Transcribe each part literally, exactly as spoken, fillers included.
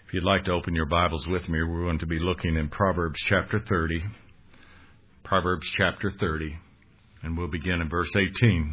If you'd like to open your Bibles with me, we're going to be looking in Proverbs chapter thirty. Proverbs chapter thirty, and we'll begin in verse eighteen.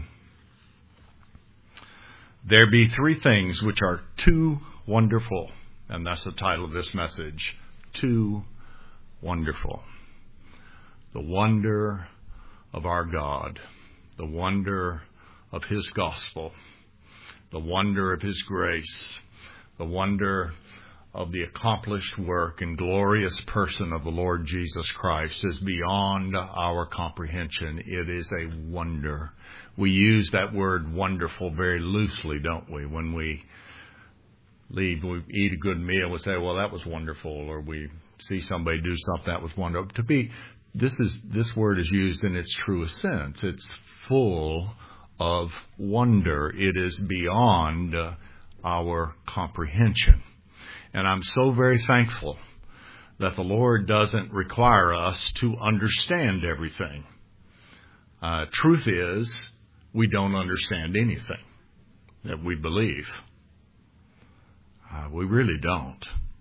There be three things which are too wonderful, and that's the title of this message, Too Wonderful. The wonder of our God, the wonder of His gospel, the wonder of His grace, the wonder of the accomplished work and glorious person of the Lord Jesus Christ is beyond our comprehension. It is a wonder. We use that word wonderful very loosely, don't we? When we leave, we eat a good meal, we say, well, that was wonderful, or we see somebody do something that was wonderful. To be, this is this word is used in its truest sense. It's full of wonder. It is beyond uh, our comprehension. And I'm so very thankful that the Lord doesn't require us to understand everything. Uh, truth is, we don't understand anything that we believe. Uh, we really don't.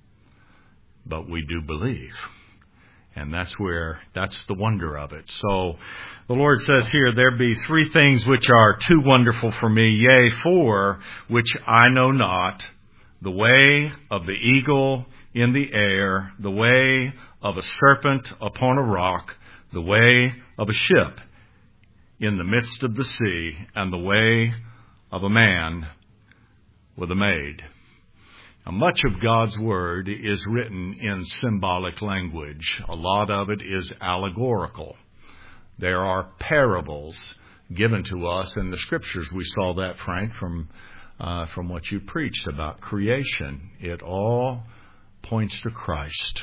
But we do believe. And that's where, that's the wonder of it. So the Lord says here, there be three things which are too wonderful for me, yea, four which I know not. The way of the eagle in the air, the way of a serpent upon a rock, the way of a ship in the midst of the sea, and the way of a man with a maid. Now, much of God's Word is written in symbolic language. A lot of it is allegorical. There are parables given to us in the Scriptures. We saw that, Frank, from Uh, from what you preached about creation. It all points to Christ.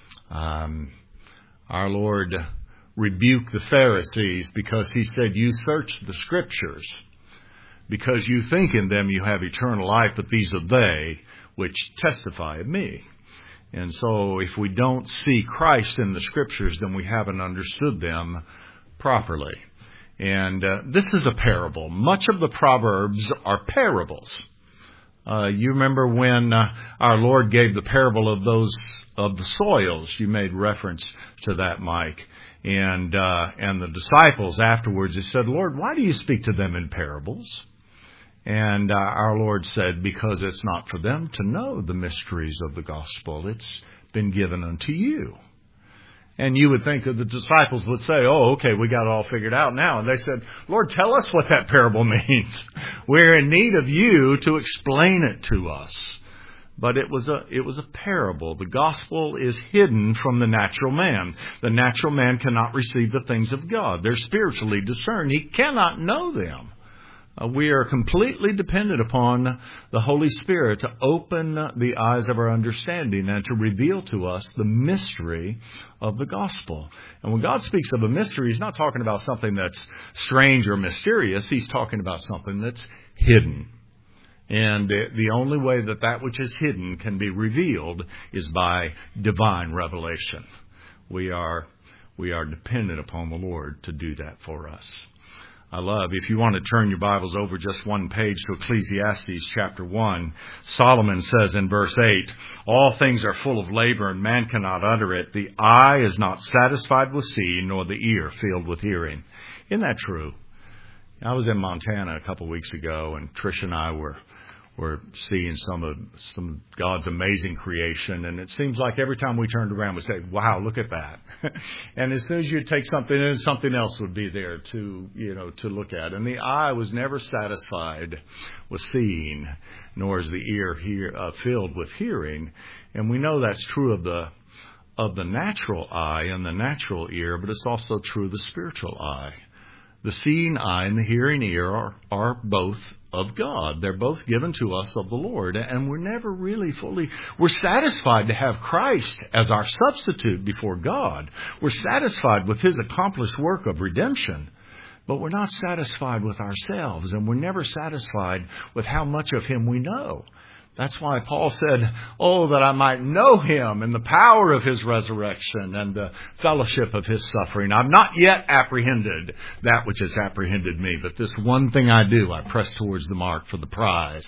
Um, our Lord rebuked the Pharisees because He said, you search the Scriptures because you think in them you have eternal life, but these are they which testify of me. And so if we don't see Christ in the Scriptures, then we haven't understood them properly. And uh, this is a parable. Much of the Proverbs are parables. Uh, you remember when uh, our Lord gave the parable of those of the soils. You made reference to that, Mike. And uh, and the disciples afterwards, they said, Lord, why do you speak to them in parables? And uh, our Lord said, because it's not for them to know the mysteries of the gospel. It's been given unto you. And you would think that the disciples would say, oh, okay, we got it all figured out now. And they said, Lord, tell us what that parable means. We're in need of you to explain it to us. But it was a, it was a parable. The gospel is hidden from the natural man. The natural man cannot receive the things of God. They're spiritually discerned. He cannot know them. Uh, we are completely dependent upon the Holy Spirit to open the eyes of our understanding and to reveal to us the mystery of the gospel. And when God speaks of a mystery, He's not talking about something that's strange or mysterious. He's talking about something that's hidden. And the only way that that which is hidden can be revealed is by divine revelation. We are, we are dependent upon the Lord to do that for us. I love, if you want to turn your Bibles over just one page to Ecclesiastes chapter one, Solomon says in verse eight, all things are full of labor and man cannot utter it. The eye is not satisfied with seeing, nor the ear filled with hearing. Isn't that true? I was in Montana a couple of weeks ago, and Trish and I were We're seeing some of some of God's amazing creation. And it seems like every time we turned around, we say, wow, look at that. And as soon as you take something in, something else would be there to, you know, to look at. And the eye was never satisfied with seeing, nor is the ear hear, uh, filled with hearing. And we know that's true of the of the natural eye and the natural ear, but it's also true of the spiritual eye. The seeing eye and the hearing ear are, are both of God. They're both given to us of the Lord. And we're never really fully, we're satisfied to have Christ as our substitute before God. We're satisfied with His accomplished work of redemption. But we're not satisfied with ourselves. And we're never satisfied with how much of Him we know. That's why Paul said, oh, that I might know Him and the power of His resurrection and the fellowship of His suffering. I've not yet apprehended that which has apprehended me, but this one thing I do, I press towards the mark for the prize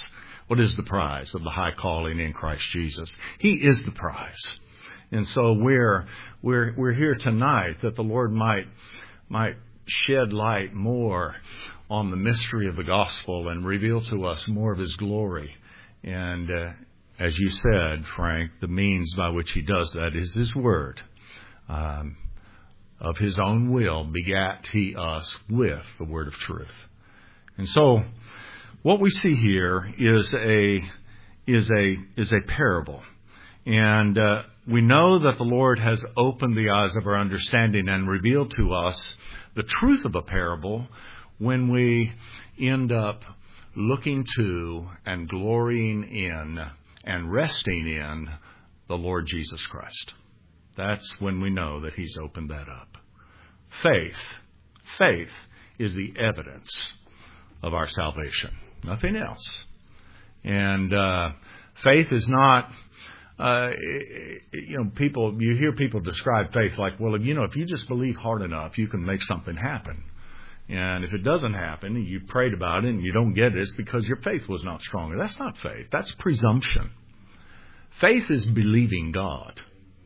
What is the prize of the high calling in Christ Jesus? He is the prize. And so we're we're we're here tonight that the Lord might might shed light more on the mystery of the gospel and reveal to us more of His glory. And uh, as you said, Frank, the means by which He does that is His Word. Um, of His own will begat He us with the word of truth. And so what we see here is a is a is a parable. And uh, we know that the Lord has opened the eyes of our understanding and revealed to us the truth of a parable when we end up looking to and glorying in and resting in the Lord Jesus Christ. That's when we know that He's opened that up. Faith. Faith is the evidence of our salvation. Nothing else. And uh, faith is not, uh, you know, people, you hear people describe faith like, well, you know, if you just believe hard enough, you can make something happen. And if it doesn't happen, and you prayed about it and you don't get it, it's because your faith was not stronger. That's not faith. That's presumption. Faith is believing God.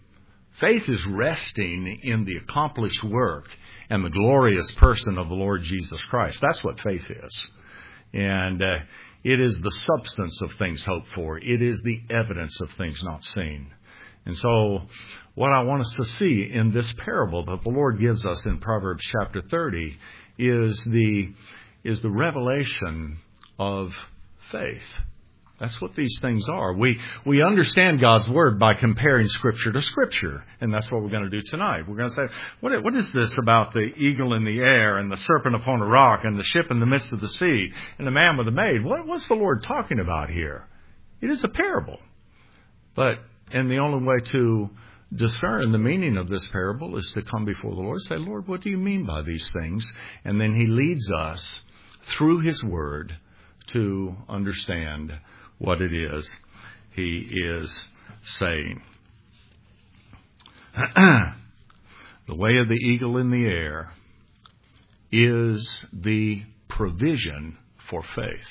Faith is resting in the accomplished work and the glorious person of the Lord Jesus Christ. That's what faith is. And uh, it is the substance of things hoped for. It is the evidence of things not seen. And so what I want us to see in this parable that the Lord gives us in Proverbs chapter thirty is the is the revelation of faith. That's what these things are. We we understand God's Word by comparing Scripture to Scripture. And that's what we're going to do tonight. We're going to say, what, what is this about the eagle in the air and the serpent upon a rock and the ship in the midst of the sea and the man with the maid? What, what's the Lord talking about here? It is a parable. But, and the only way to discern the meaning of this parable is to come before the Lord and say, Lord, what do you mean by these things? And then He leads us through His Word to understand what it is He is saying. The way of the eagle in the air is the provision for faith.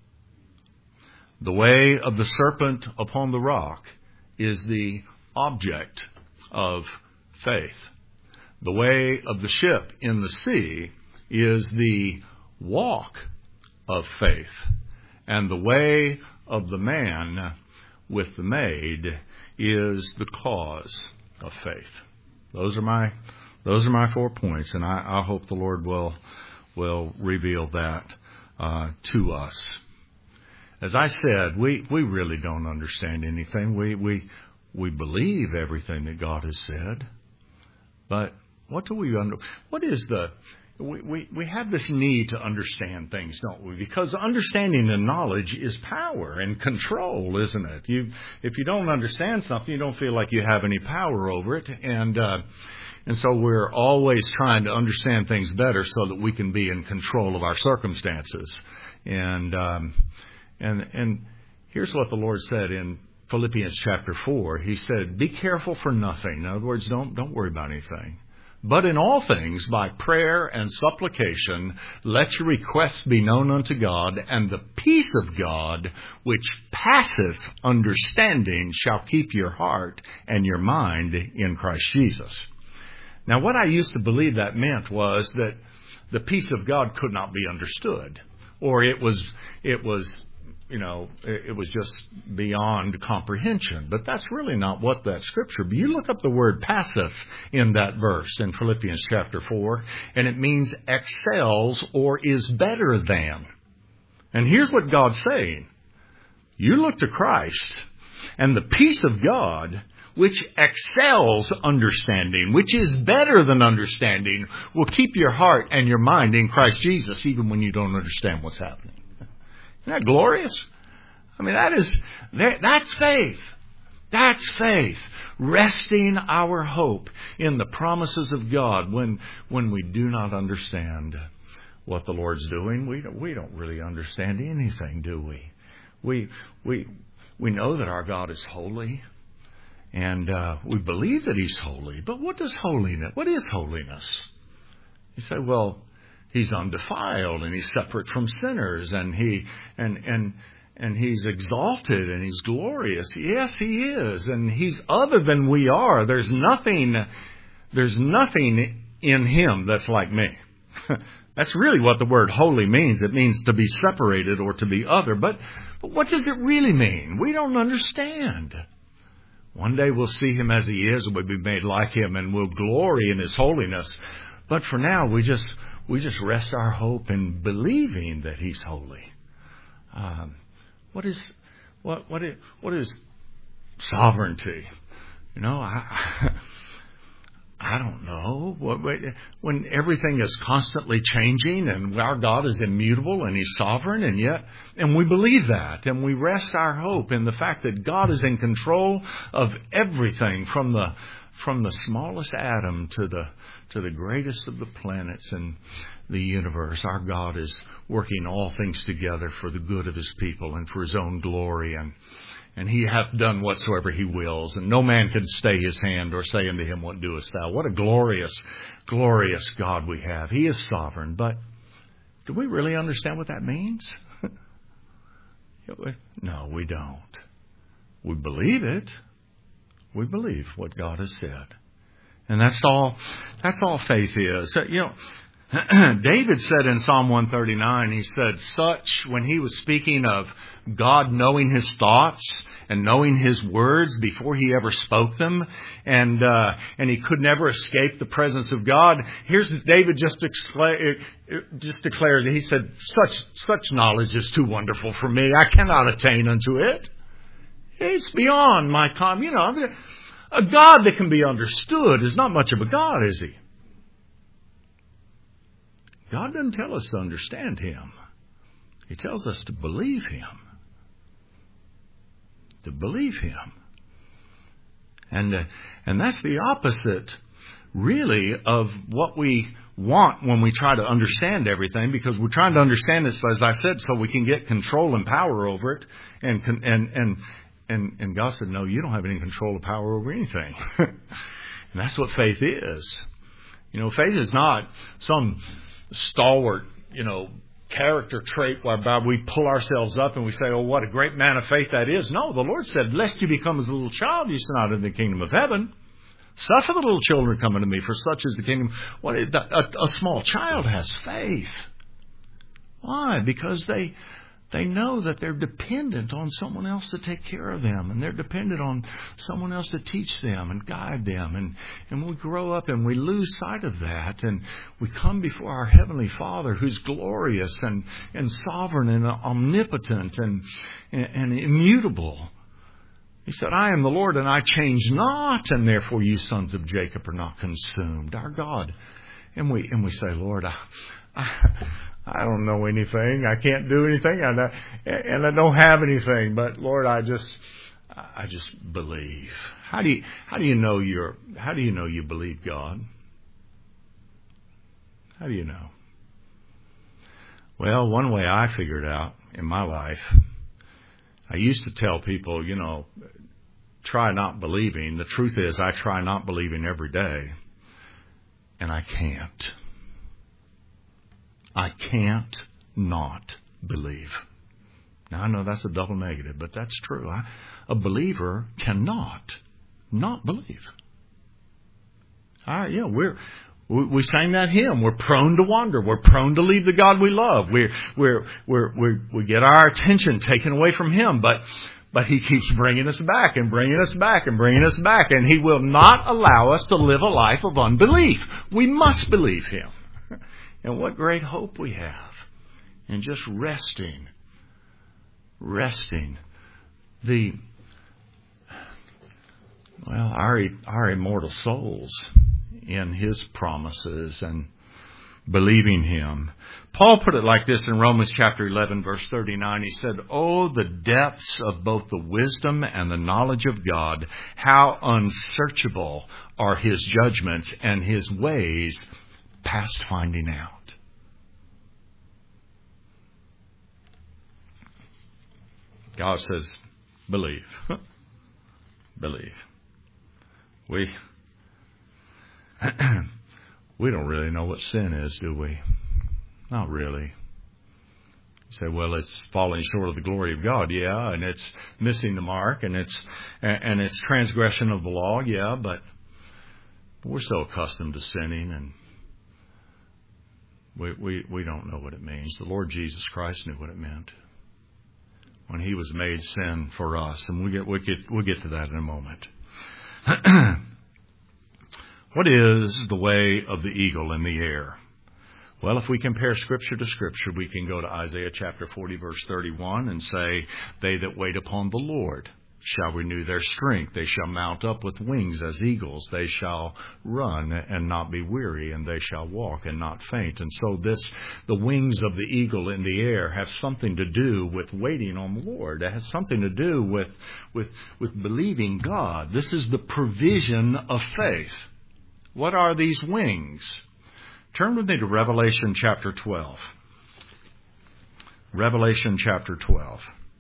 The way of the serpent upon the rock is the object of faith. The way of the ship in the sea is the walk of faith. And the way of the man with the maid is the cause of faith. Those are my those are my four points, and I, I hope the Lord will will reveal that uh, to us. As I said, we, we really don't understand anything. We we we believe everything that God has said, but what do we under? What is the We, we, we have this need to understand things, don't we? Because understanding and knowledge is power and control, isn't it? You, if you don't understand something, you don't feel like you have any power over it. And, uh, and so we're always trying to understand things better so that we can be in control of our circumstances. And, um, and, and here's what the Lord said in Philippians chapter four. He said, be careful for nothing. In other words, don't, don't worry about anything. But in all things, by prayer and supplication, let your requests be known unto God, and the peace of God, which passeth understanding, shall keep your heart and your mind in Christ Jesus. Now, what I used to believe that meant was that the peace of God could not be understood, or it was, it was, you know, it was just beyond comprehension. But that's really not what that scripture. But you look up the word passeth in that verse in Philippians chapter four, and it means excels or is better than. And here's what God's saying. You look to Christ, and the peace of God, which excels understanding, which is better than understanding, will keep your heart and your mind in Christ Jesus, even when you don't understand what's happening. Isn't that glorious? I mean, that is, that's faith. That's faith. Resting our hope in the promises of God when, when we do not understand what the Lord's doing. We don't, we don't really understand anything, do we? We, we, we know that our God is holy, and uh, we believe that He's holy. But what does holiness, what is holiness? You say, well, He's undefiled and He's separate from sinners, and he and and and He's exalted and He's glorious. Yes, He is. And He's other than we are. There's nothing, there's nothing in Him that's like me. That's really what the word holy means. It means to be separated or to be other. But, but what does it really mean? We don't understand. One day we'll see Him as He is and we'll be made like Him and we'll glory in His holiness. But for now, we just we just rest our hope in believing that He's holy. Um, what is what what is what is sovereignty? You know, I I don't know. When everything is constantly changing and our God is immutable and He's sovereign, and yet, and we believe that, and we rest our hope in the fact that God is in control of everything, from the from the smallest atom to the to the greatest of the planets in the universe. Our God is working all things together for the good of His people and for His own glory, and And He hath done whatsoever He wills, and no man can stay His hand or say unto Him, what doest thou? What a glorious, glorious God we have. He is sovereign, but do we really understand what that means? No, we don't. We believe it. We believe what God has said. And that's all, that's all faith is. You know, David said in Psalm one thirty-nine, he said, such, when he was speaking of God knowing His thoughts and knowing His words before He ever spoke them, and uh, and he could never escape the presence of God. Here's David just declare, just declared, he said, such such knowledge is too wonderful for me. I cannot attain unto it. It's beyond my time. You know, a God that can be understood is not much of a God, is He? God doesn't tell us to understand Him. He tells us to believe Him. To believe Him. And, uh, and that's the opposite, really, of what we want when we try to understand everything, because we're trying to understand this, as I said, so we can get control and power over it. And, and, and, and, and God said, no, you don't have any control or power over anything. And that's what faith is. You know, faith is not some stalwart, you know, character trait whereby we pull ourselves up and we say, oh, what a great man of faith that is. No, the Lord said, lest you become as a little child, you shall not enter the kingdom of heaven. Suffer the little children come unto me, for such is the kingdom. What, a, a small child has faith. Why? Because they they know that they're dependent on someone else to take care of them, and they're dependent on someone else to teach them and guide them. And, and we grow up and we lose sight of that, and we come before our Heavenly Father, who's glorious and, and sovereign and omnipotent and, and, and immutable. He said, I am the Lord and I change not, and therefore you sons of Jacob are not consumed. Our God. And we and we say, Lord, I, I, I don't know anything. I can't do anything. I, and I don't have anything. But Lord, I just I just believe. How do you how do you know you're how do you know you believe God? How do you know? Well, one way I figured out in my life, I used to tell people, you know, try not believing. The truth is, I try not believing every day, and I can't. I can't not believe. Now, I know that's a double negative, but that's true. I, a believer cannot not believe. All right, yeah, we're... We, we sang that hymn. We're prone to wander. We're prone to leave the God we love. We're, we're, we're, we're, we get our attention taken away from Him, but, but He keeps bringing us back and bringing us back and bringing us back. And He will not allow us to live a life of unbelief. We must believe Him. And what great hope we have in just resting, resting the, well, our, our immortal souls in His promises and believing Him. Paul put it like this in Romans chapter eleven, verse thirty-nine. He said, oh, the depths of both the wisdom and the knowledge of God, how unsearchable are His judgments and His ways past finding out. God says, believe. Believe. We... we don't really know what sin is, do we? Not really. say, well, it's falling short of the glory of God. Yeah, and it's missing the mark, and it's and it's transgression of the law. Yeah, but we're so accustomed to sinning, and we we we don't know what it means. The Lord Jesus Christ knew what it meant when He was made sin for us, and we get we get we'll get to that in a moment. What is the way of the eagle in the air? Well, if we compare Scripture to Scripture, we can go to Isaiah chapter forty, verse thirty-one, and say, they that wait upon the Lord shall renew their strength. They shall mount up with wings as eagles. They shall run and not be weary, and they shall walk and not faint. And so this, the wings of the eagle in the air have something to do with waiting on the Lord. It has something to do with, with, with believing God. This is the provision of faith. What are these wings? Turn with me to Revelation chapter twelve. Revelation chapter twelve.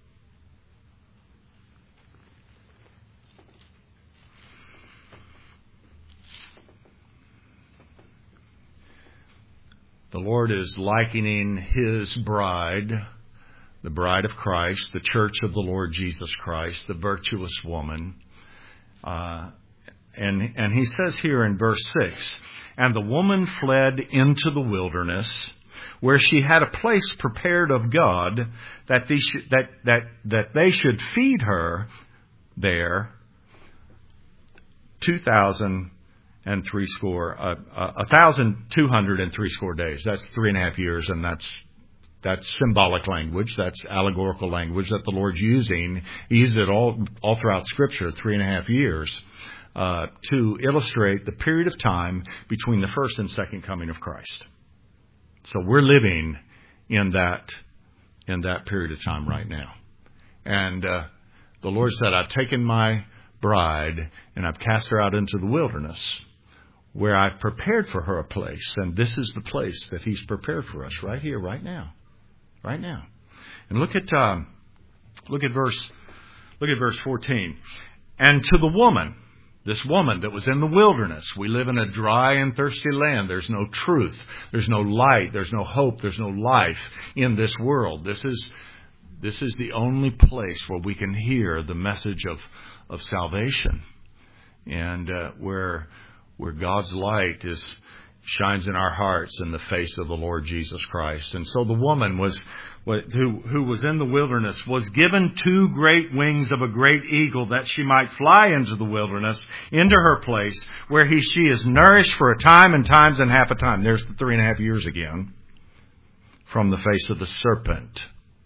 The Lord is likening His bride, the bride of Christ, the church of the Lord Jesus Christ, the virtuous woman. Uh, and, and He says here in verse six, and the woman fled into the wilderness, where she had a place prepared of God, that they should, that, that, that they should feed her there two thousand and three score, uh, uh, a thousand two hundred and three score days. That's three and a half years, and that's that's symbolic language. That's allegorical language that the Lord's using. He uses it all all throughout Scripture, three and a half years. Uh, to illustrate the period of time between the first and second coming of Christ. So we're living in that in that period of time right now. And uh, the Lord said, I've taken my bride and I've cast her out into the wilderness, where I've prepared for her a place. And this is the place that He's prepared for us right here, right now. Right now. And look at um, look at verse look at verse fourteen. And to the woman, this woman that was in the wilderness. We live in a dry and thirsty land. There's no truth. There's no light. There's no hope. There's no life in this world. This is this is the only place where we can hear the message of, of salvation, and uh, where where God's light is shines in our hearts in the face of the Lord Jesus Christ. And so the woman was who who was in the wilderness was given two great wings of a great eagle, that she might fly into the wilderness, into her place, where he she is nourished for a time and times and half a time. There's the three and a half years again, from the face of the serpent.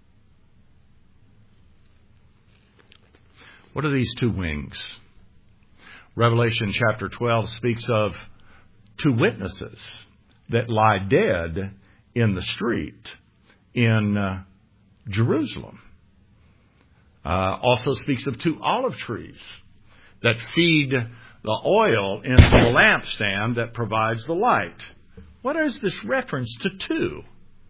What are these two wings? Revelation chapter twelve speaks of two witnesses that lie dead in the street in uh, Jerusalem. Uh, also speaks of two olive trees that feed the oil into the lampstand that provides the light. What is this reference to two?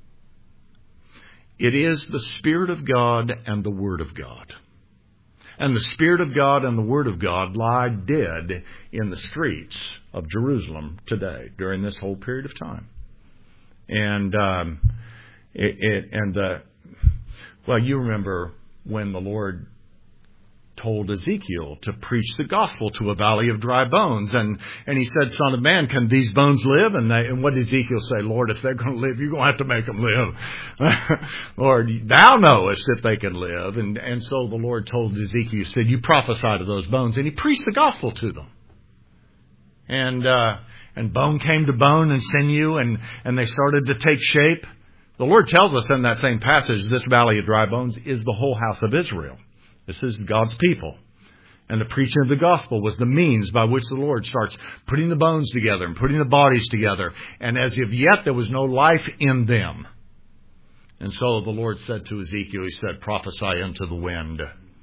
It is the Spirit of God and the Word of God. And the Spirit of God and the Word of God lie dead in the streets of Jerusalem today during this whole period of time. And um, it, it and the well, you remember when the Lord told Ezekiel to preach the gospel to a valley of dry bones, and and he said, "Son of man, can these bones live?" And they, and what did Ezekiel say? "Lord, if they're going to live, you're going to have to make them live. Lord, thou knowest if they can live." And and so the Lord told Ezekiel, he said, "You prophesy to those bones," and he preached the gospel to them. And uh, and bone came to bone and sinew, and and they started to take shape. The Lord tells us in that same passage, this valley of dry bones is the whole house of Israel. This is God's people. And the preaching of the gospel was the means by which the Lord starts putting the bones together and putting the bodies together. And as of yet, there was no life in them. And so the Lord said to Ezekiel, he said, "Prophesy into the wind.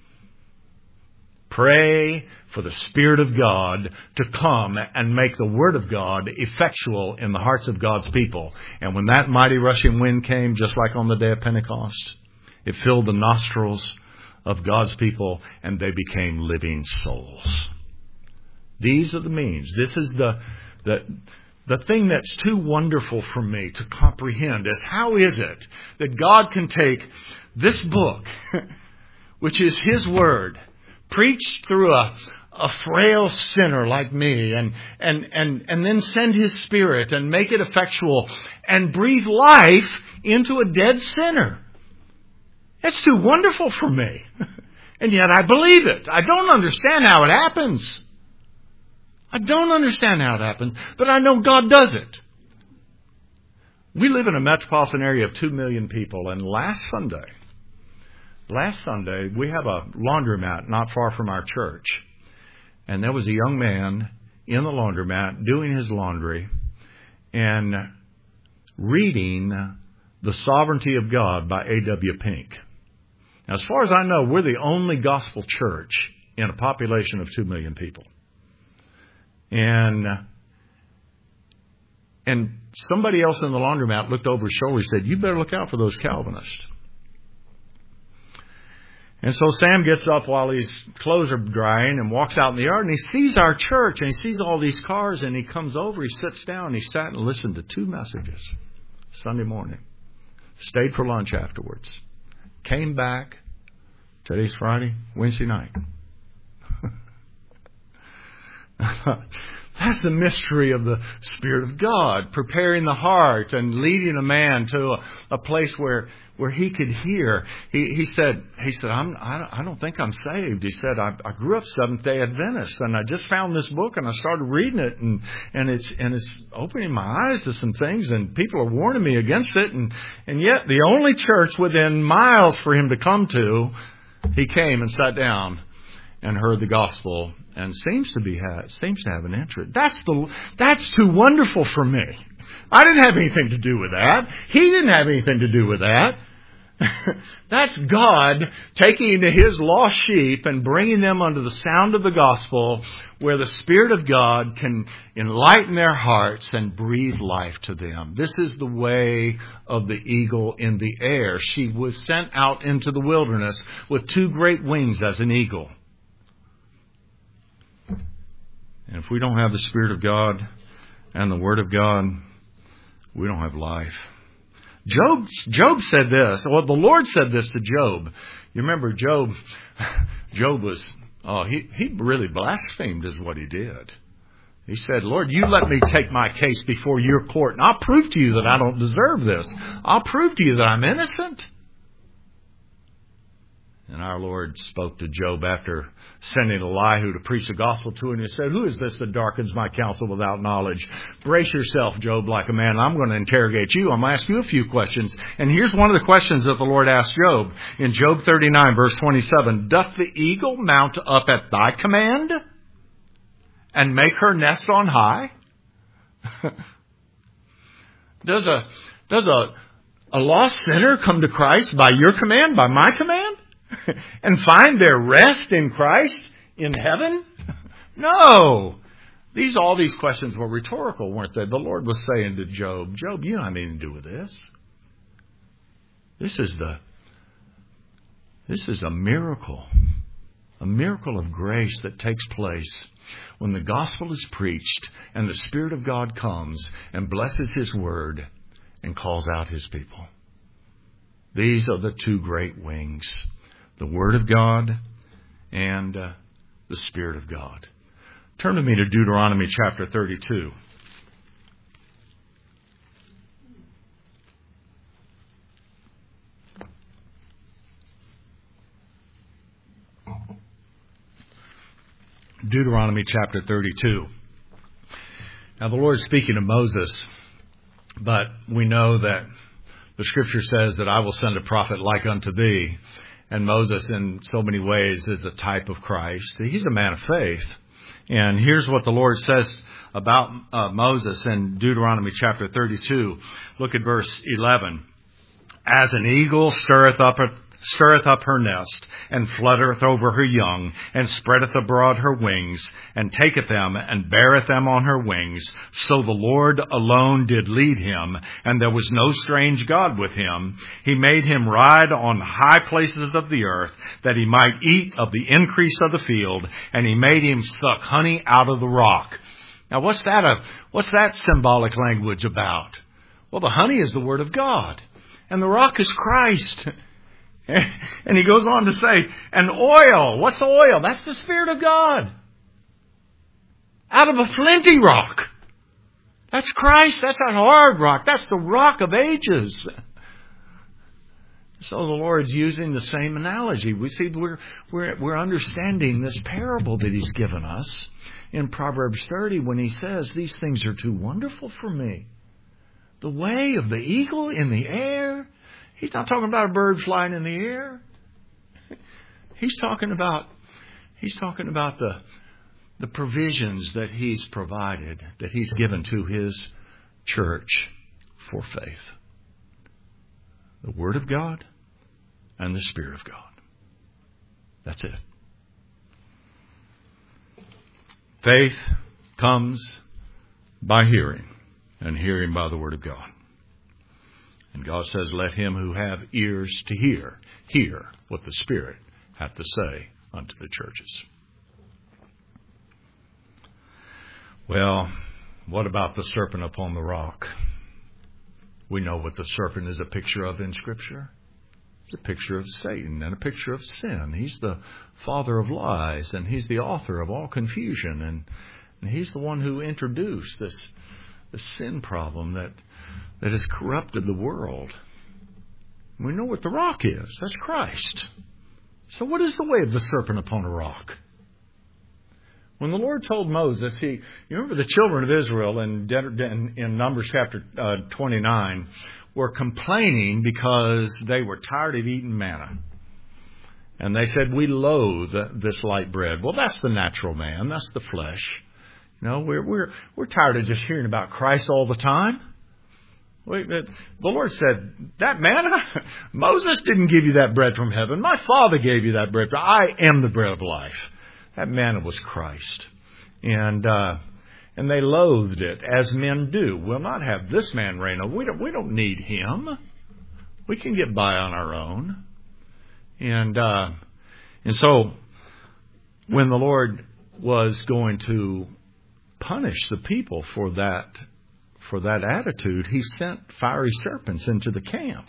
Pray for the Spirit of God to come and make the Word of God effectual in the hearts of God's people." And when that mighty rushing wind came, just like on the day of Pentecost, it filled the nostrils of God's people, and they became living souls. These are the means. This is the the the thing that's too wonderful for me to comprehend is how is it that God can take this book, which is His Word, preached through a, a frail sinner like me, and, and, and, and then send His Spirit and make it effectual and breathe life into a dead sinner. That's too wonderful for me. And yet I believe it. I don't understand how it happens. I don't understand how it happens, but I know God does it. We live in a metropolitan area of two million people, and last Sunday, last Sunday, we have a laundromat not far from our church. And there was a young man in the laundromat doing his laundry and reading The Sovereignty of God by A W Pink. Now, as far as I know, we're the only gospel church in a population of two million people. And and somebody else in the laundromat looked over his shoulder and said, "You better look out for those Calvinists." And so Sam gets up while his clothes are drying and walks out in the yard, and he sees our church, and he sees all these cars, and he comes over, he sits down, and he sat and listened to two messages Sunday morning. Stayed for lunch afterwards. Came back. Today's Friday, Wednesday night. That's the mystery of the Spirit of God, preparing the heart and leading a man to a, a place where, where he could hear. He, he said, he said, I'm, I, I don't think I'm saved. He said, I, I grew up Seventh-day Adventist, and I just found this book, and I started reading it, and, and it's and it's opening my eyes to some things, and people are warning me against it, and, and yet the only church within miles for him to come to, he came and sat down and heard the gospel, and seems to be ha- seems to have an interest. That's the that's too wonderful for me. I didn't have anything to do with that. He didn't have anything to do with that. That's God taking His lost sheep and bringing them under the sound of the gospel, where the Spirit of God can enlighten their hearts and breathe life to them. This is the way of the eagle in the air. She was sent out into the wilderness with two great wings as an eagle. And if we don't have the Spirit of God and the Word of God, we don't have life. Job, Job said this. Well, the Lord said this to Job. You remember Job, Job was, oh, he, he really blasphemed is what he did. He said, Lord, you let me take my case before your court, and I'll prove to you that I don't deserve this. I'll prove to you that I'm innocent. And our Lord spoke to Job after sending Elihu to preach the gospel to him. And he said, who is this that darkens my counsel without knowledge? Brace yourself, Job, like a man. I'm going to interrogate you. I'm going to ask you a few questions. And here's one of the questions that the Lord asked Job. In Job thirty-nine, verse twenty-seven, doth the eagle mount up at thy command and make her nest on high? does a, does a, a lost sinner come to Christ by your command, by my command? And find their rest in Christ in heaven? No. These all these questions were rhetorical, weren't they? The Lord was saying to Job, Job, you don't have anything to do with this. This is the this is a miracle. A miracle of grace that takes place when the gospel is preached and the Spirit of God comes and blesses His word and calls out His people. These are the two great wings. The Word of God and uh, the Spirit of God. Turn to me to Deuteronomy chapter thirty-two. Deuteronomy chapter thirty-two. Now the Lord is speaking to Moses, but we know that the Scripture says that I will send a prophet like unto thee. And Moses, in so many ways, is a type of Christ. He's a man of faith. And here's what the Lord says about uh, Moses in Deuteronomy chapter thirty-two. Look at verse eleven. As an eagle stirreth up a stirreth up her nest, and fluttereth over her young, and spreadeth abroad her wings, and taketh them, and beareth them on her wings. So the Lord alone did lead him, and there was no strange God with him. He made him ride on high places of the earth, that he might eat of the increase of the field, and he made him suck honey out of the rock. Now, what's that a, what's that symbolic language about? Well, the honey is the Word of God, and the rock is Christ. And he goes on to say, and oil, what's the oil? That's the Spirit of God. Out of a flinty rock. That's Christ. That's a hard rock. That's the rock of ages. So the Lord's using the same analogy. We see we're, we're, we're understanding this parable that He's given us in Proverbs thirty when He says, these things are too wonderful for me. The way of the eagle in the air. He's not talking about a bird flying in the air. He's talking about, he's talking about the, the provisions that He's provided, that He's given to His church for faith. The Word of God and the Spirit of God. That's it. Faith comes by hearing, and hearing by the Word of God. And God says, let him who have ears to hear, hear what the Spirit hath to say unto the churches. Well, what about the serpent upon the rock? We know what the serpent is a picture of in Scripture. It's a picture of Satan and a picture of sin. He's the father of lies, and he's the author of all confusion. And, and he's the one who introduced this, this sin problem that, that has corrupted the world. We know what the rock is. That's Christ. So what is the way of the serpent upon a rock? When the Lord told Moses, he, you remember the children of Israel in, in, in Numbers chapter uh, twenty-nine were complaining because they were tired of eating manna. And they said, we loathe this light bread. Well, that's the natural man. That's the flesh. You know, we're, we're, we're tired of just hearing about Christ all the time. Wait, the Lord said, that manna, Moses didn't give you that bread from heaven. My Father gave you that bread. I am the bread of life. That manna was Christ. And uh, and they loathed it, as men do. We'll not have this man reign over. We don't, we don't need him. We can get by on our own. And uh, and so when the Lord was going to punish the people for that for that attitude, He sent fiery serpents into the camp.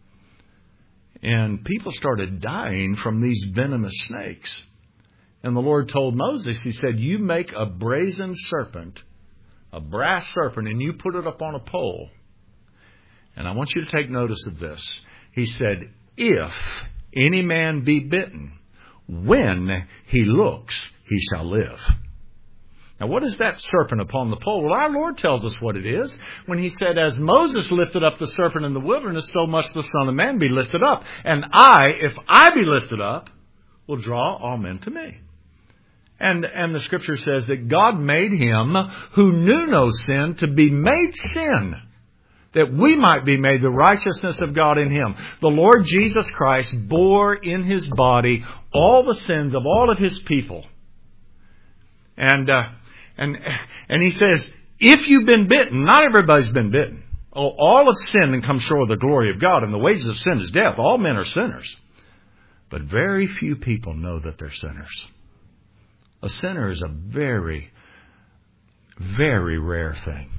And people started dying from these venomous snakes. And the Lord told Moses, He said, you make a brazen serpent, a brass serpent, and you put it up on a pole. And I want you to take notice of this. He said, if any man be bitten, when he looks, he shall live. Now, what is that serpent upon the pole? Well, our Lord tells us what it is when He said, as Moses lifted up the serpent in the wilderness, so must the Son of Man be lifted up. And I, if I be lifted up, will draw all men to me. And, and the Scripture says that God made Him who knew no sin to be made sin, that we might be made the righteousness of God in Him. The Lord Jesus Christ bore in His body all the sins of all of His people. And, uh, and, and He says, if you've been bitten, not everybody's been bitten. Oh, all have sinned and come short of the glory of God, and the wages of sin is death. All men are sinners. But very few people know that they're sinners. A sinner is a very, very rare thing.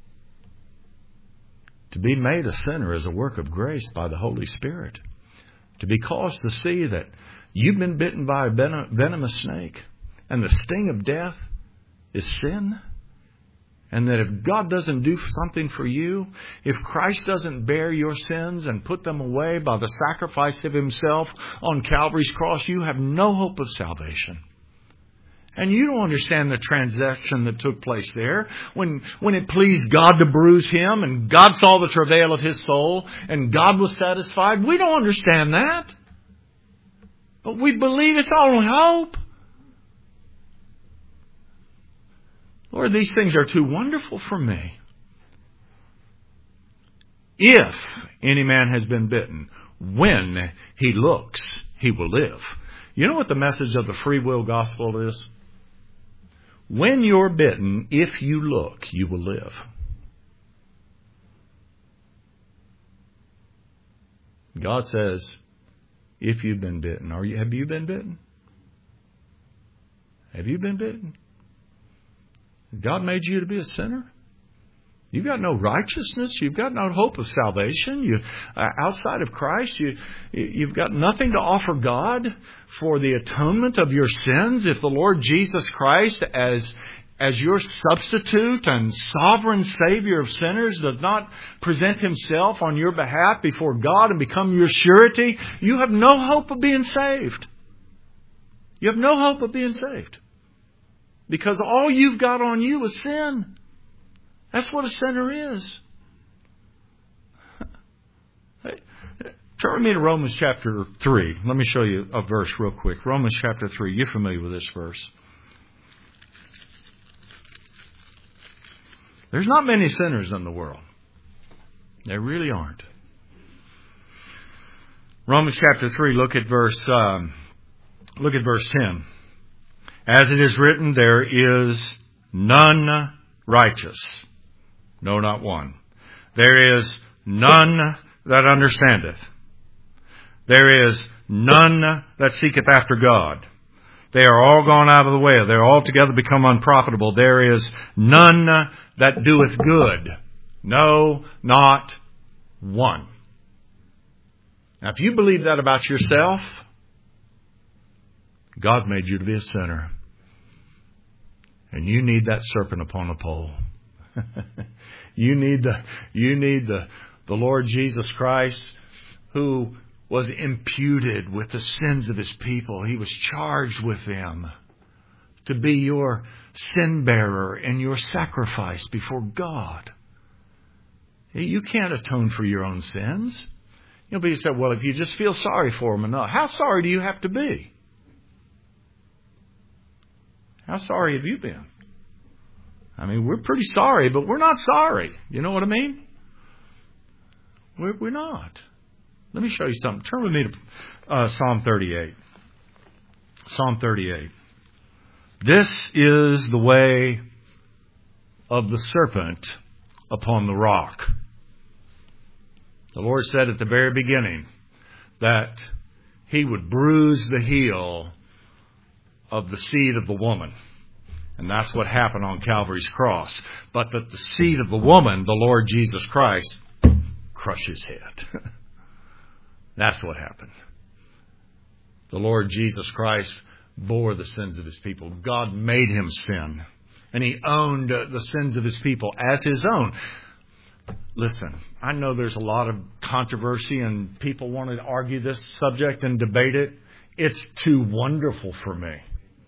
To be made a sinner is a work of grace by the Holy Spirit. To be caused to see that you've been bitten by a venomous snake and the sting of death is sin, and that if God doesn't do something for you, if Christ doesn't bear your sins and put them away by the sacrifice of Himself on Calvary's cross, you have no hope of salvation. And you don't understand the transaction that took place there. When, when it pleased God to bruise Him, and God saw the travail of His soul, and God was satisfied. We don't understand that. But we believe it's our only hope. Lord, these things are too wonderful for me. If any man has been bitten, when he looks, he will live. You know what the message of the free will gospel is? When you're bitten, if you look, you will live. God says, if you've been bitten, are you, have you been bitten? Have you been bitten? God made you to be a sinner? You've got no righteousness. You've got no hope of salvation. You, uh, outside of Christ, you, you've got nothing to offer God for the atonement of your sins. If the Lord Jesus Christ, as as your substitute and sovereign Savior of sinners, does not present Himself on your behalf before God and become your surety, you have no hope of being saved. You have no hope of being saved. Because all you've got on you is sin. That's what a sinner is. Hey, turn with me to Romans chapter three. Let me show you a verse real quick. Romans chapter three. You're familiar with this verse. There's not many sinners in the world. There really aren't. Romans chapter three. Look at verse. Um, look at verse ten. As it is written, there is none righteous. No, not one. There is none that understandeth. There is none that seeketh after God. They are all gone out of the way. They are altogether become unprofitable. There is none that doeth good. No, not one. Now, if you believe that about yourself, God made you to be a sinner. And you need that serpent upon a pole. you need the you need the, the Lord Jesus Christ, who was imputed with the sins of His people. He was charged with them to be your sin bearer and your sacrifice before God. You can't atone for your own sins. You know, people say, well, if you just feel sorry for them enough, how sorry do you have to be? How sorry have you been? I mean, we're pretty sorry, but we're not sorry. You know what I mean? We're, we're not. Let me show you something. Turn with me to uh, Psalm thirty-eight. Psalm thirty-eight. This is the way of the serpent upon the rock. The Lord said at the very beginning that He would bruise the heel of the seed of the woman. And that's what happened on Calvary's cross. But that the seed of the woman, the Lord Jesus Christ, crushed His head. That's what happened. The Lord Jesus Christ bore the sins of His people. God made Him sin. And He owned the sins of His people as His own. Listen, I know there's a lot of controversy and people want to argue this subject and debate it. It's too wonderful for me.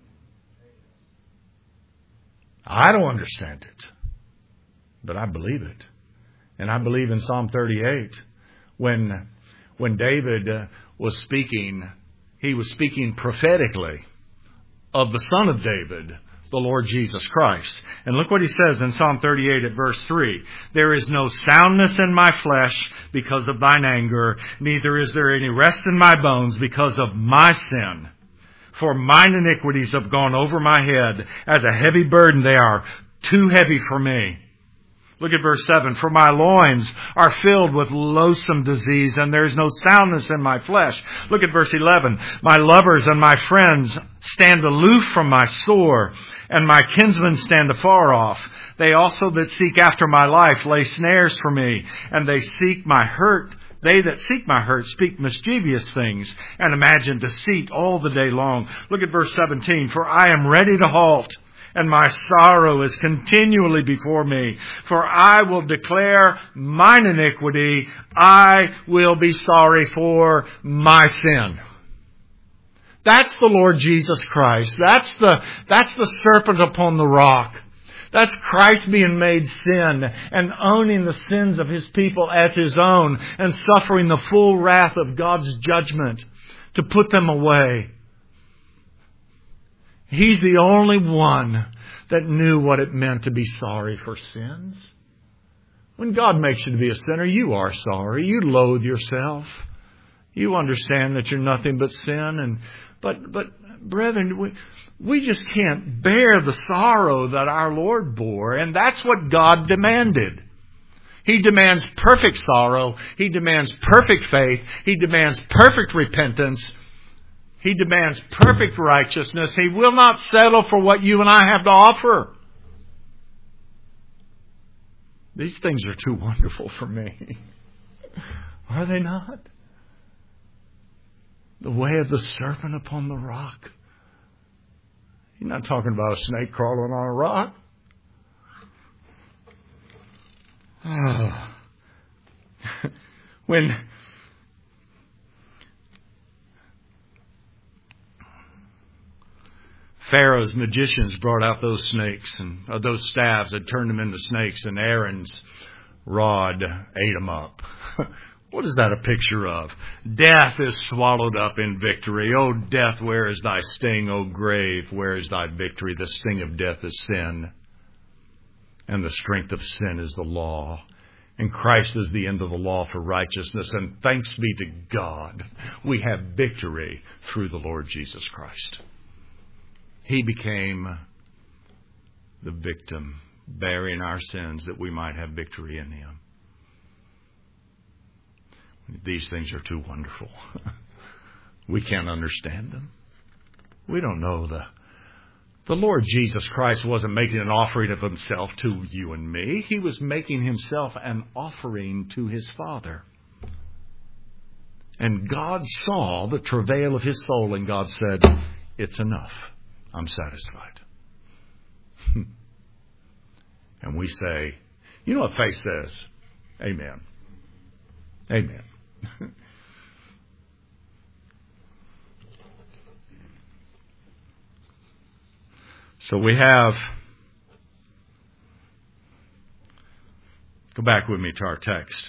I don't understand it, but I believe it. And I believe in Psalm thirty-eight, when when David uh, was speaking, he was speaking prophetically of the Son of David, the Lord Jesus Christ. And look what he says in Psalm thirty-eight at verse three. There is no soundness in my flesh because of thine anger, neither is there any rest in my bones because of my sin. For mine iniquities have gone over my head. As a heavy burden, they are too heavy for me. Look at verse seven. For my loins are filled with loathsome disease, and there is no soundness in my flesh. Look at verse eleven. My lovers and my friends stand aloof from my sore, and my kinsmen stand afar off. They also that seek after my life lay snares for me, and they seek my hurt. They that seek my hurt speak mischievous things and imagine deceit all the day long. Look at verse seventeen. For I am ready to halt, and my sorrow is continually before me. For I will declare mine iniquity. I will be sorry for my sin. That's the Lord Jesus Christ. That's the, that's the serpent upon the rock. That's Christ being made sin and owning the sins of His people as His own and suffering the full wrath of God's judgment to put them away. He's the only one that knew what it meant to be sorry for sins. When God makes you to be a sinner, you are sorry. You loathe yourself. You understand that you're nothing but sin. And but but brethren, we, we just can't bear the sorrow that our Lord bore. And that's what God demanded. He demands perfect sorrow. He demands perfect faith. He demands perfect repentance. He demands perfect righteousness. He will not settle for what you and I have to offer. These things are too wonderful for me. Are they not? The way of the serpent upon the rock. You're not talking about a snake crawling on a rock. Oh. When Pharaoh's magicians brought out those snakes and uh, those staves that turned them into snakes, and Aaron's rod ate them up. What is that a picture of? Death is swallowed up in victory. O death, where is thy sting? O grave, where is thy victory? The sting of death is sin, and the strength of sin is the law. And Christ is the end of the law for righteousness. And thanks be to God, we have victory through the Lord Jesus Christ. He became the victim, bearing our sins that we might have victory in Him. These things are too wonderful. We can't understand them. We don't know the... The Lord Jesus Christ wasn't making an offering of Himself to you and me. He was making Himself an offering to His Father. And God saw the travail of His soul, and God said, it's enough. I'm satisfied. And we say, you know what faith says? Amen. Amen. So we have, go back with me to our text.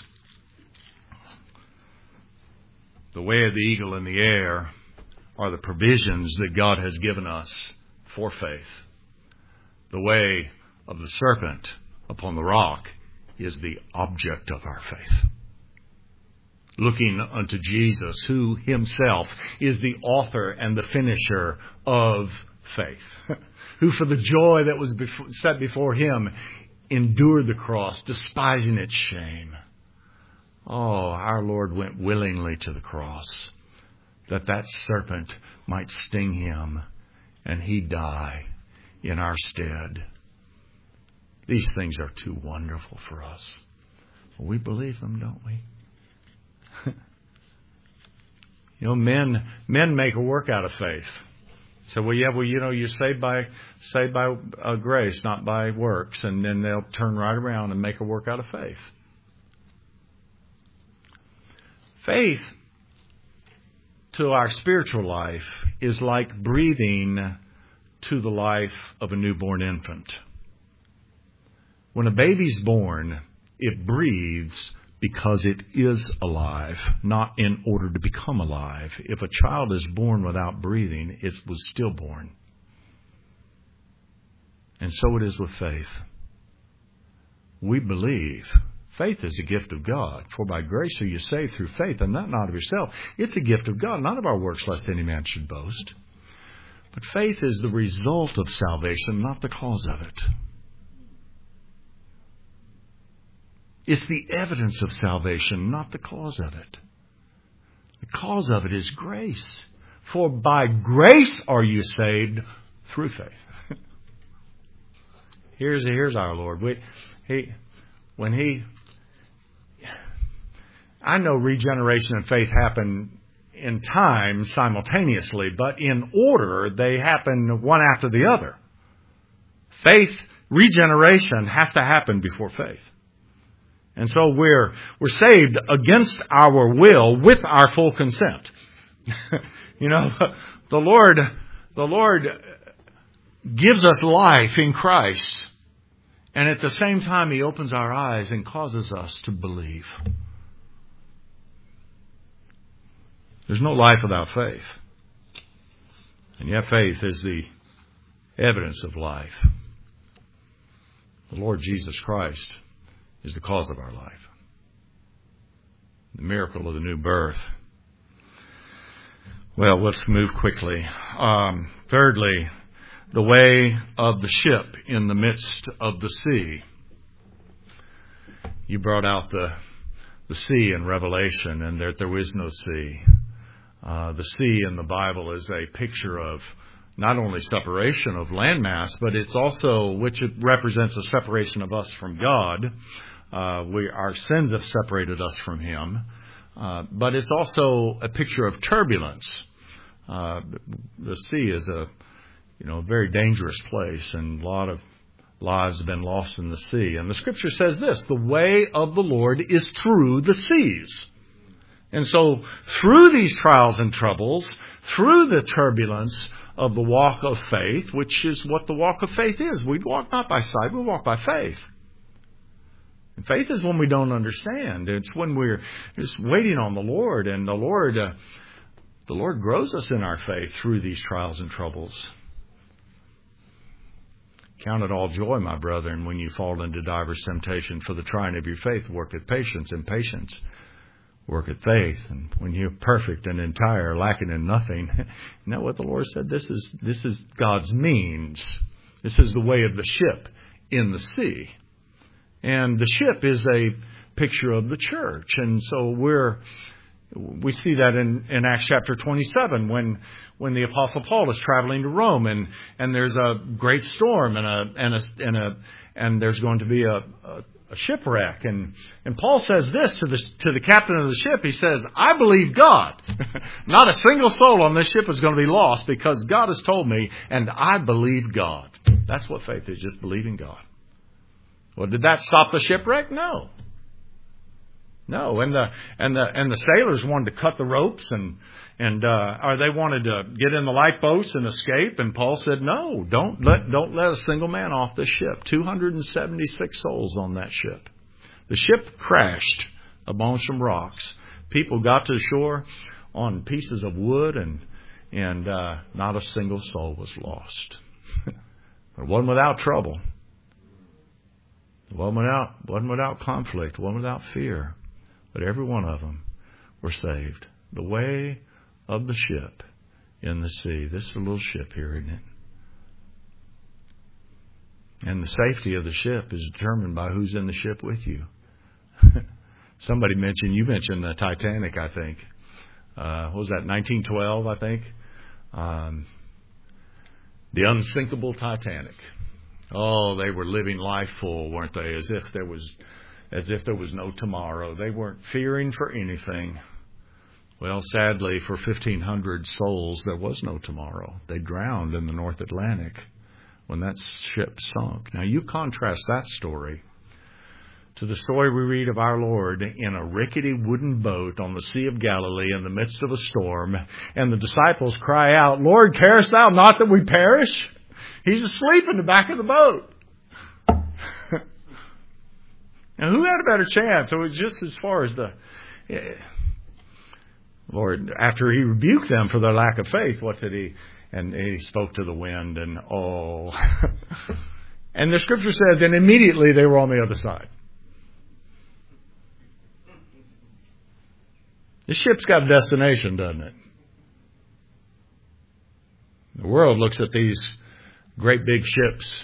The way of the eagle in the air are the provisions that God has given us for faith. The way of the serpent upon the rock is the object of our faith. Looking unto Jesus, who Himself is the author and the finisher of faith, who for the joy that was before, set before Him endured the cross, despising its shame. Oh, our Lord went willingly to the cross, that that serpent might sting Him and He die in our stead. These things are too wonderful for us. We believe them, don't we? You know, men men make a work out of faith. So, well, yeah, well, you know, you're saved by saved by uh, grace, not by works, and then they'll turn right around and make a work out of faith. Faith to our spiritual life is like breathing to the life of a newborn infant. When a baby's born, it breathes because it is alive, not in order to become alive. If a child is born without breathing, it was stillborn. And so it is with faith. We believe. Faith is a gift of God. For by grace are you saved through faith, and that not of yourself. It's a gift of God, not of our works, lest any man should boast. But faith is the result of salvation, not the cause of it. It's the evidence of salvation, not the cause of it. The cause of it is grace. For by grace are you saved through faith. here's here's our Lord. We, he, when he, I know regeneration and faith happen in time simultaneously, but in order they happen one after the other. Faith, regeneration has to happen before faith. And so we're we're saved against our will with our full consent. You know, the Lord the Lord gives us life in Christ, and at the same time He opens our eyes and causes us to believe. There's no life without faith. And yet faith is the evidence of life. The Lord Jesus Christ is the cause of our life. The miracle of the new birth. Well, let's move quickly. Um, thirdly, the way of the ship in the midst of the sea. You brought out the the sea in Revelation, and that there is no sea. Uh, the sea in the Bible is a picture of not only separation of landmass, but it's also, which it represents a separation of us from God. Uh, we, our sins have separated us from Him. Uh, but it's also a picture of turbulence. Uh, the sea is a, you know, very dangerous place, and a lot of lives have been lost in the sea. And the Scripture says this: the way of the Lord is through the seas. And so through these trials and troubles, through the turbulence of the walk of faith, which is what the walk of faith is. We walk not by sight, we walk by faith. And faith is when we don't understand. It's when we're just waiting on the Lord, and the Lord, uh, the Lord grows us in our faith through these trials and troubles. Count it all joy, my brethren, when you fall into divers temptation, for the trying of your faith worketh patience, and patience worketh faith. And when you're perfect and entire, lacking in nothing, isn't that what the Lord said? This is this is God's means. This is the way of the ship in the sea. And the ship is a picture of the church. And so we're we see that in, in Acts chapter twenty-seven when when the Apostle Paul is traveling to Rome, and, and there's a great storm and a and a and a and there's going to be a, a, a shipwreck, and, and Paul says this to the to the captain of the ship. He says, "I believe God. Not a single soul on this ship is going to be lost, because God has told me, and I believe God." That's what faith is, just believing God. Well, did that stop the shipwreck? No. No, and the and the and the sailors wanted to cut the ropes, and and uh, or they wanted to get in the lifeboats and escape. And Paul said, "No, don't let don't let a single man off this ship." Two hundred and seventy six souls on that ship. The ship crashed among some rocks. People got to the shore on pieces of wood, and and uh, not a single soul was lost. It wasn't without trouble. It wasn't without wasn't without conflict. It wasn't without fear. But every one of them were saved. The way of the ship in the sea. This is a little ship here, isn't it? And the safety of the ship is determined by who's in the ship with you. Somebody mentioned, you mentioned the Titanic, I think. Uh, what was that, nineteen twelve, I think? Um, the unsinkable Titanic. Oh, they were living life full, weren't they? As if there was... As if there was no tomorrow. They weren't fearing for anything. Well, sadly, for fifteen hundred souls, there was no tomorrow. They drowned in the North Atlantic when that ship sunk. Now, you contrast that story to the story we read of our Lord in a rickety wooden boat on the Sea of Galilee in the midst of a storm, and the disciples cry out, "Lord, carest thou not that we perish?" He's asleep in the back of the boat. Now, who had a better chance? It was just as far as the Lord, after He rebuked them for their lack of faith, what did He? And He spoke to the wind, and oh. And the Scripture says, and immediately they were on the other side. The ship's got a destination, doesn't it? The world looks at these great big ships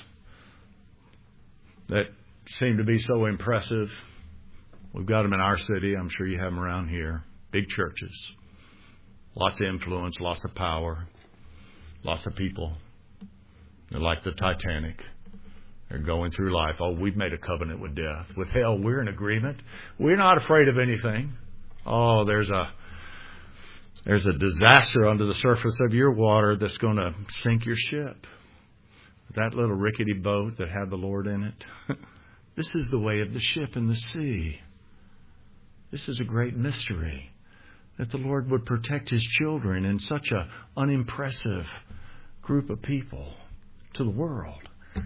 that seem to be so impressive. We've got them in our city. I'm sure you have them around here. Big churches. Lots of influence, lots of power, lots of people. They're like the Titanic. They're going through life. Oh, we've made a covenant with death. With hell, we're in agreement. We're not afraid of anything. Oh, there's a there's a disaster under the surface of your water that's going to sink your ship. That little rickety boat that had the Lord in it. This is the way of the ship in the sea. This is a great mystery, that the Lord would protect His children in such an unimpressive group of people to the world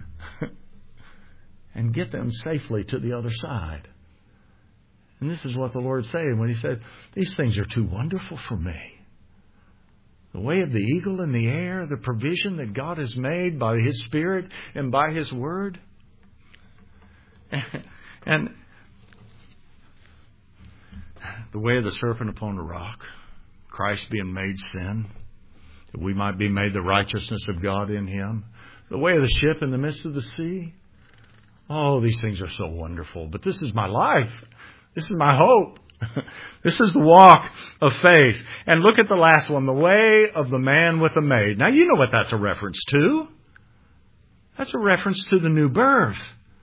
and get them safely to the other side. And this is what the Lord said when He said, "These things are too wonderful for me." The way of the eagle in the air, the provision that God has made by His Spirit and by His Word. And the way of the serpent upon the rock, Christ being made sin, that we might be made the righteousness of God in Him. The way of the ship in the midst of the sea. Oh, these things are so wonderful. But this is my life. This is my hope. This is the walk of faith. And look at the last one, the way of the man with the maid. Now, you know what that's a reference to. That's a reference to the new birth.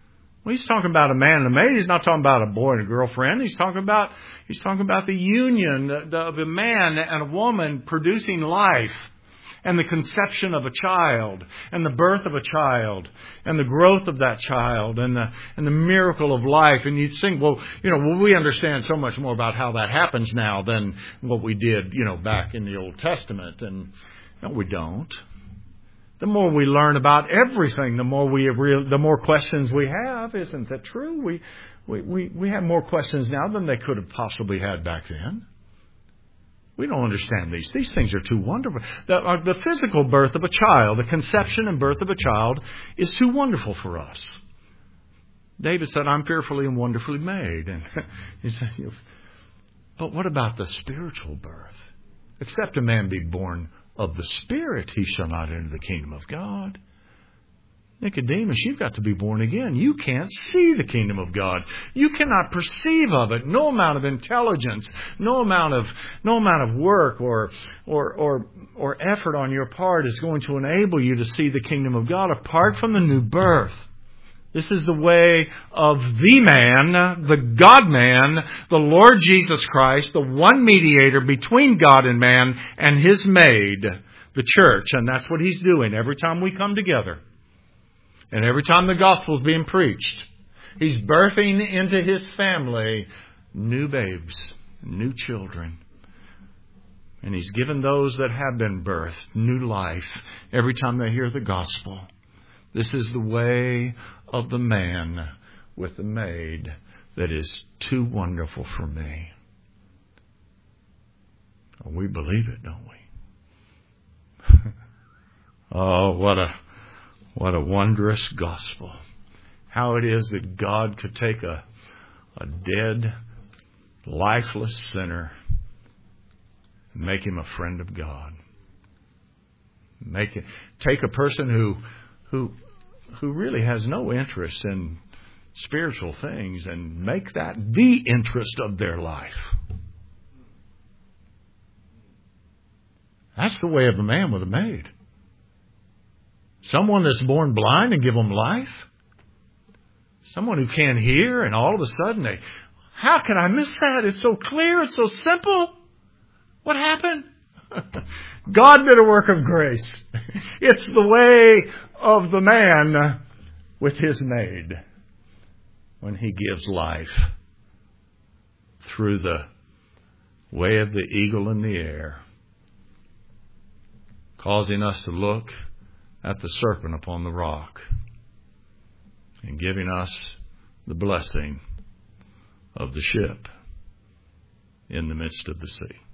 Well, he's talking about a man and a maid. He's not talking about a boy and a girlfriend. He's talking about he's talking about the union of a man and a woman producing life, and the conception of a child, and the birth of a child, and the growth of that child, and the and the miracle of life. And you'd think, well, you know, well, we understand so much more about how that happens now than what we did, you know, back in the Old Testament. And no, we don't. The more we learn about everything, the more we real, the more questions we have. Isn't that true? We, we we we have more questions now than they could have possibly had back then. We don't understand these. These things are too wonderful. The, uh, the physical birth of a child, the conception and birth of a child, is too wonderful for us. David said, "I'm fearfully and wonderfully made." And he said, but what about the spiritual birth? Except a man be born of the Spirit, he shall not enter the kingdom of God. Nicodemus, you've got to be born again. You can't see the kingdom of God. You cannot perceive of it. No amount of intelligence, no amount of no amount of work or or or or effort on your part is going to enable you to see the kingdom of God apart from the new birth. This is the way of the man, the God-man, the Lord Jesus Christ, the one mediator between God and man, and His maid, the church. And that's what He's doing every time we come together. And every time the gospel is being preached, He's birthing into His family new babes, new children. And He's given those that have been birthed new life every time they hear the gospel. This is the way of the man with the maid that is too wonderful for me. Oh, we believe it, don't we? Oh, what a what a wondrous gospel. How it is that God could take a, a dead, lifeless sinner and make him a friend of God. Make it, take a person who who who really has no interest in spiritual things and make that the interest of their life. That's the way of a man with a maid. Someone that's born blind and give them life. Someone who can't hear and all of a sudden they, how can I miss that? It's so clear. It's so simple. What happened? God did a work of grace. It's the way of the man with his maid when he gives life through the way of the eagle in the air, causing us to look at the serpent upon the rock and giving us the blessing of the ship in the midst of the sea.